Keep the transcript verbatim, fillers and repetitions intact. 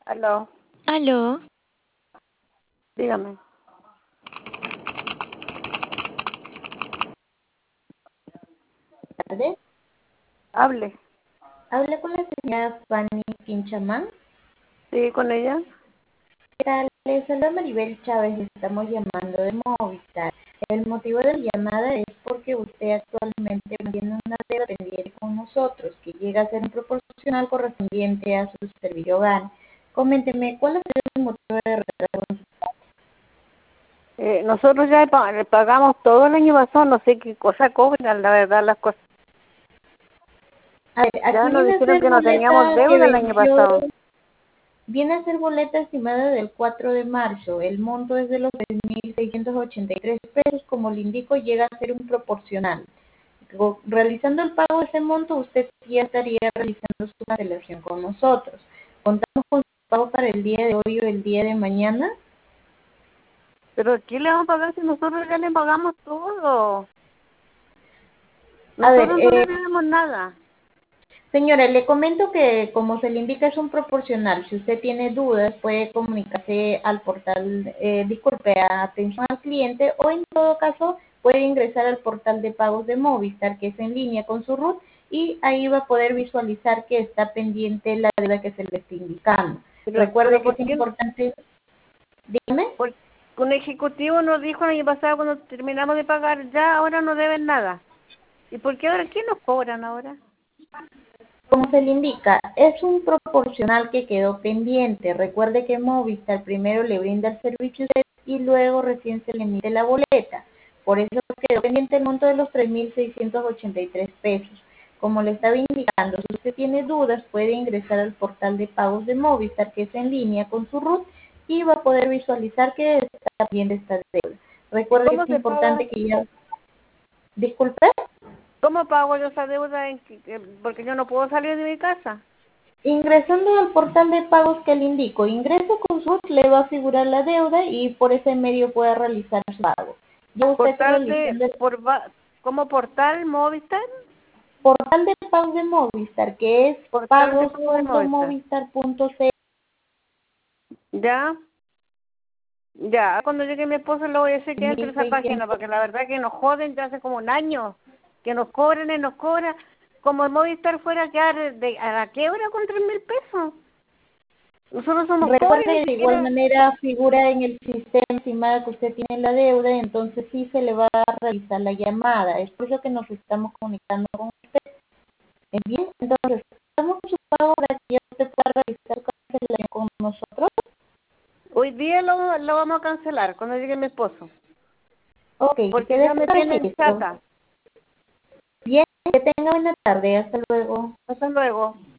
Aló, Aló, dígame. Tardes. Hable. Habla con la señora Fanny Pinchamán. Sí, con ella. ¿Qué tal? Les saluda Maribel Chávez, le estamos llamando de Movistar. El motivo de la llamada es porque usted actualmente mantiene una deuda pendiente con nosotros, que llega a ser un proporcional correspondiente a su servicio hogar. Coménteme, ¿cuál es el motivo de retraso? Eh, nosotros ya pa- le pagamos todo el año pasado, no sé qué cosa cobran, la verdad, las cosas. A ver, Ya aquí nos viene a dijeron ser que no teníamos boleta que deuda el año venció. pasado. Viene a ser boleta estimada del cuatro de marzo. El monto es de los tres mil seiscientos ochenta y tres pesos. Como le indico, llega a ser un proporcional. Go- Realizando el pago de ese monto, usted ya estaría realizando su cancelación con nosotros. Contamos con su pago para el día de hoy o el día de mañana. Pero ¿qué le vamos a pagar si nosotros ya le pagamos todo? A ver, Nosotros no le eh, debemos nada. señora, le comento que como se le indica es un proporcional. Si usted tiene dudas puede comunicarse al portal, eh, disculpe, a atención al cliente o en todo caso puede ingresar al portal de pagos de Movistar que es en línea con su RUT y ahí va a poder visualizar que está pendiente la deuda que se le está indicando. Pero, Recuerde pero que ¿por es qué? importante, dígame. Porque un ejecutivo nos dijo el año pasado cuando terminamos de pagar, ya ahora no deben nada. ¿Y por qué ahora? ¿Qué nos cobran ahora? Como se le indica, es un proporcional que quedó pendiente. Recuerde que Movistar primero le brinda el servicio a usted y luego recién se le emite la boleta. Por eso quedó pendiente el monto de los tres mil seiscientos ochenta y tres pesos. Como le estaba indicando, si usted tiene dudas, puede ingresar al portal de pagos de Movistar, que es en línea con su RUT, y va a poder visualizar que está bien esta deuda. ¿Y Recuerde que cómo es se paga? importante que ya... Disculpe. ¿Cómo pago yo esa deuda? En que- que- porque yo no puedo salir de mi casa. Ingresando al portal de pagos que le indico, ingreso con su R U T, le va a figurar la deuda y por ese medio puede realizar su pago. Ya usted Portal de, realizando el por, va- ¿Cómo portal Movistar? portal de pagos de Movistar, que es Portal de pagos pago de punto Movistar. movistar punto c l. Ya, ya. Cuando llegue mi esposo le voy a decir que entre a esa página, porque la verdad que nos joden ya hace como un año. Que nos cobren y nos cobran. Como el Movistar fuera a quedar de, a la quiebra con tres mil pesos. Nosotros somos pobres, Recuerde ni que de igual siquiera. manera figura en el sistema estimada que usted tiene la deuda, entonces sí se le va a realizar la llamada. Es por eso que nos estamos comunicando con usted. ¿Es bien? Entonces, estamos con su pago para que ya usted pueda realizar su cancelación con nosotros. Hoy día lo, lo vamos a cancelar cuando llegue mi esposo. Ok, Porque quede ya ese me tienen registro. chata. Bien, que tenga buena tarde. Hasta luego. Hasta luego.